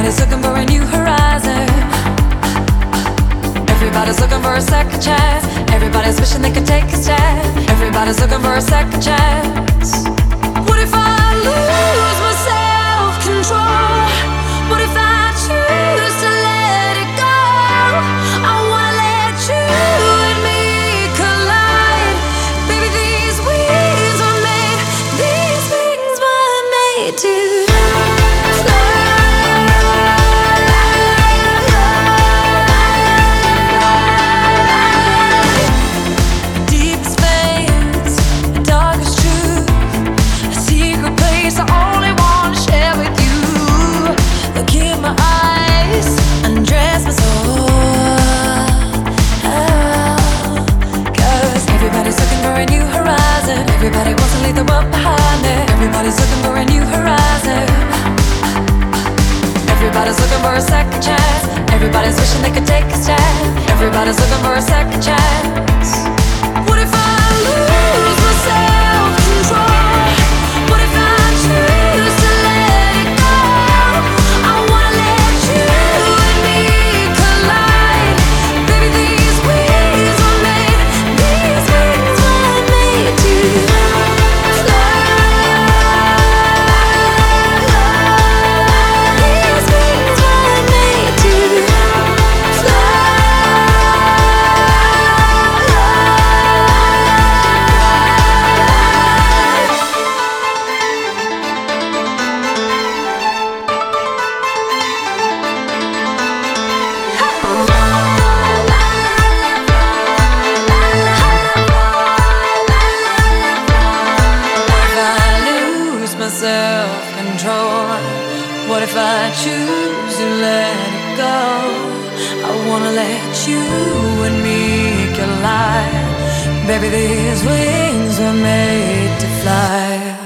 Everybody's looking for a new horizon. Everybody's looking for a second chance. Everybody's wishing they could take a stand. Everybody's looking for a second chance. What if I lose my self-control? What if I choose to let it go? I wanna let you and me collide. Baby, these wings were made to everybody wants to leave the world behind it. Everybody's looking for a new horizon. Everybody's looking for a second chance. Everybody's wishing they could take a stand. Everybody's looking for a second chance. What if I lose my self-control? What if I choose to let it go? I wanna let you and me collide. Baby, these wings were made to self-control. What if I choose to let it go? I wanna let you and me collide. Baby, these wings were made to fly.